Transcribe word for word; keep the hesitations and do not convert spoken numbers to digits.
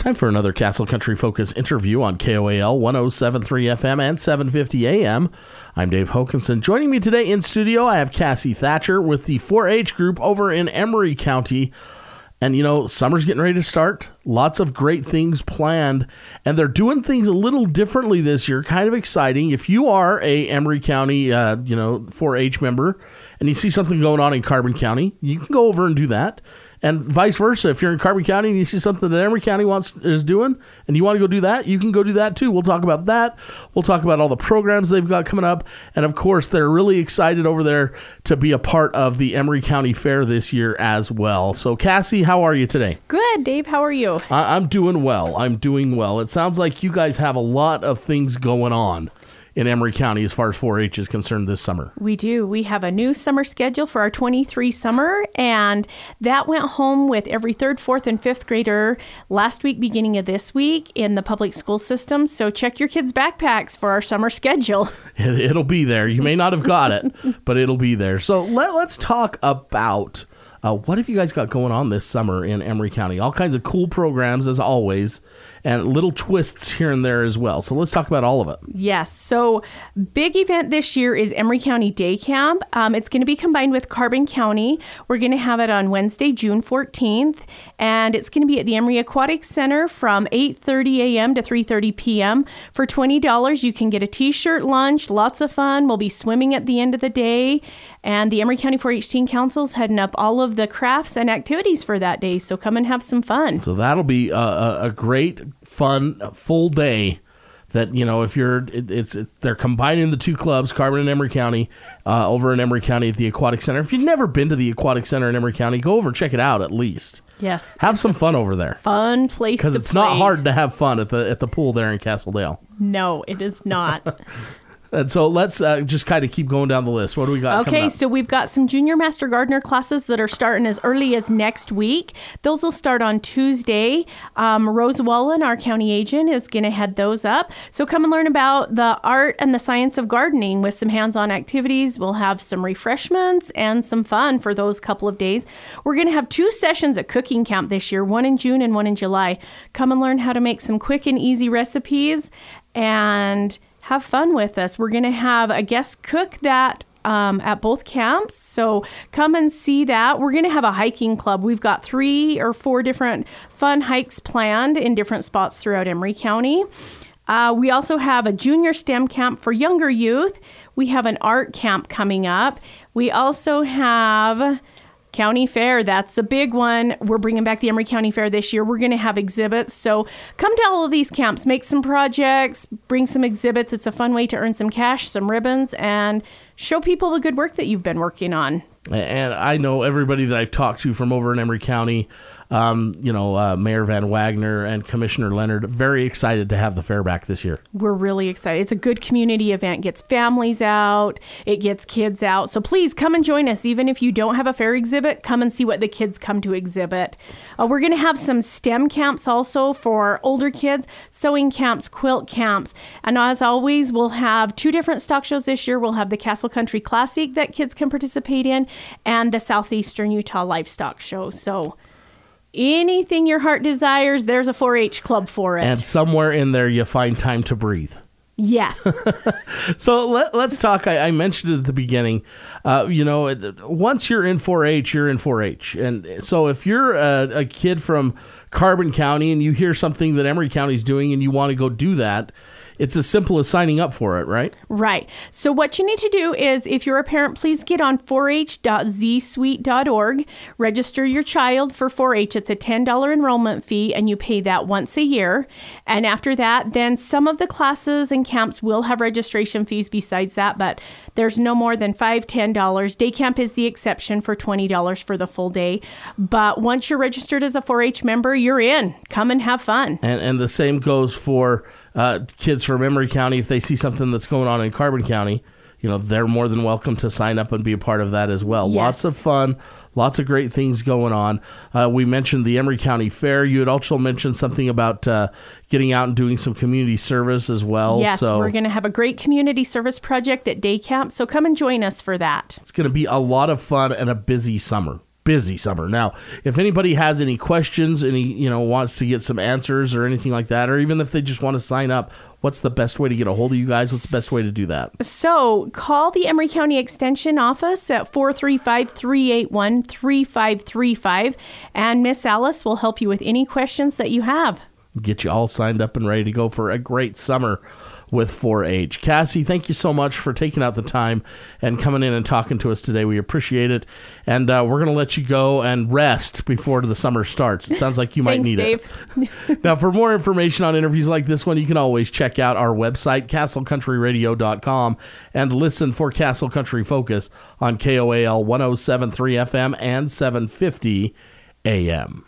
Time for another Castle Country Focus interview on K O A L one oh seven point three F M and seven fifty A M. I'm Dave Hokinson. Joining me today in studio, I have Cassie Thatcher with the four H group over in Emery County. And, you know, summer's getting ready to start. Lots of great things planned. And they're doing things a little differently this year. Kind of exciting. If you are a Emery County, uh, you know, four H member and you see something going on in Carbon County, you can go over and do that. And vice versa. If you're in Carbon County and you see something that Emery County wants is doing and you want to go do that, you can go do that too. We'll talk about that. We'll talk about all the programs they've got coming up. And of course, they're really excited over there to be a part of the Emery County Fair this year as well. So Cassie, how are you today? Good, Dave. How are you? I- I'm doing well. I'm doing well. It sounds like you guys have a lot of things going on in Emery County as far as four H is concerned this summer. We do. We have a new summer schedule for our twenty-three summer, and that went home with every third, fourth, and fifth grader last week, beginning of this week in the public school system. So check your kids' backpacks for our summer schedule. It, it'll be there. You may not have got it, but it'll be there. So let, let's talk about uh, what have you guys got going on this summer in Emery County? All kinds of cool programs, as always, and little twists here and there as well. So let's talk about all of it. Yes. So big event this year is Emery County Day Camp. Um, it's going to be combined with Carbon County. We're going to have it on Wednesday, June fourteenth, and it's going to be at the Emery Aquatic Center from eight thirty a.m. to three thirty p.m. For twenty dollars, you can get a t-shirt, lunch, lots of fun. We'll be swimming at the end of the day, and the Emery County four H Teen Council's heading up all of the crafts and activities for that day, so come and have some fun. So that'll be a, a, a great, fun, full day. That, you know, if you're, it, it's it, they're combining the two clubs, Carbon and Emery County, uh, over in Emery County at the Aquatic Center. If you've never been to the Aquatic Center in Emery County, go over and check it out at least. Yes. Have some fun over there. Fun place to play. Because it's not hard to have fun at the at the pool there in Castledale. No, it is not. And so let's uh, just kind of keep going down the list. What do we got coming Okay, up? so we've got some Junior Master Gardener classes that are starting as early as next week. Those will start on Tuesday. Um, Rose Wallen, our county agent, is going to head those up. So come and learn about the art and the science of gardening with some hands-on activities. We'll have some refreshments and some fun for those couple of days. We're going to have two sessions at cooking camp this year, one in June and one in July. Come and learn how to make some quick and easy recipes and have fun with us. We're going to have a guest cook that um, at both camps. So come and see that. We're going to have a hiking club. We've got three or four different fun hikes planned in different spots throughout Emery County. Uh, we also have a junior STEM camp for younger youth. We have an art camp coming up. We also have County Fair. That's a big one. We're bringing back the Emery County Fair this year. We're going to have exhibits. So come to all of these camps, make some projects, bring some exhibits. It's a fun way to earn some cash, some ribbons, and show people the good work that you've been working on. And I know everybody that I've talked to from over in Emery County, um, you know, uh, Mayor Van Wagner and Commissioner Leonard, very excited to have the fair back this year. We're really excited. It's a good community event. It gets families out. It gets kids out. So please come and join us. Even if you don't have a fair exhibit, come and see what the kids come to exhibit. Uh, we're going to have some STEM camps also for older kids, sewing camps, quilt camps. And as always, we'll have two different stock shows this year. We'll have the Castle Country Classic that kids can participate in and the Southeastern Utah Livestock Show. So anything your heart desires, there's a four H club for it. And somewhere in there, you find time to breathe. Yes. So let, let's talk. I, I mentioned it at the beginning. Uh, you know, it, once you're in four H, you're in four H. And so if you're a, a kid from Carbon County and you hear something that Emery County is doing and you want to go do that, it's as simple as signing up for it, right? Right. So what you need to do is, if you're a parent, please get on four h dot z suite dot org. Register your child for four H. It's a ten dollars enrollment fee, and you pay that once a year. And after that, then some of the classes and camps will have registration fees besides that, but there's no more than five dollars, ten dollars. Day camp is the exception for twenty dollars for the full day. But once you're registered as a four H member, you're in. Come and have fun. And, and the same goes for Uh, kids from Emery County. If they see something that's going on in Carbon County, you know, they're more than welcome to sign up and be a part of that as well. Yes. Lots of fun, lots of great things going on. Uh, we mentioned the Emery County Fair. You had also mentioned something about uh, getting out and doing some community service as well. Yes, so we're going to have a great community service project at day camp, so come and join us for that. It's going to be a lot of fun and a busy summer. busy summer. Now, if anybody has any questions, any, you know, wants to get some answers or anything like that, or even if they just want to sign up, what's the best way to get a hold of you guys? What's the best way to do that? So call the Emery County Extension office at four three five, three eight one, three five three five, and Miss Alice will help you with any questions that you have. Get you all signed up and ready to go for a great summer with four H. Cassie, thank you so much for taking out the time and coming in and talking to us today. We appreciate it. And uh, we're going to let you go and rest before the summer starts. It sounds like you might Thanks, need Dave. it. Now, for more information on interviews like this one, you can always check out our website, castle country radio dot com, and listen for Castle Country Focus on K O A L one oh seven point three F M and seven fifty A M.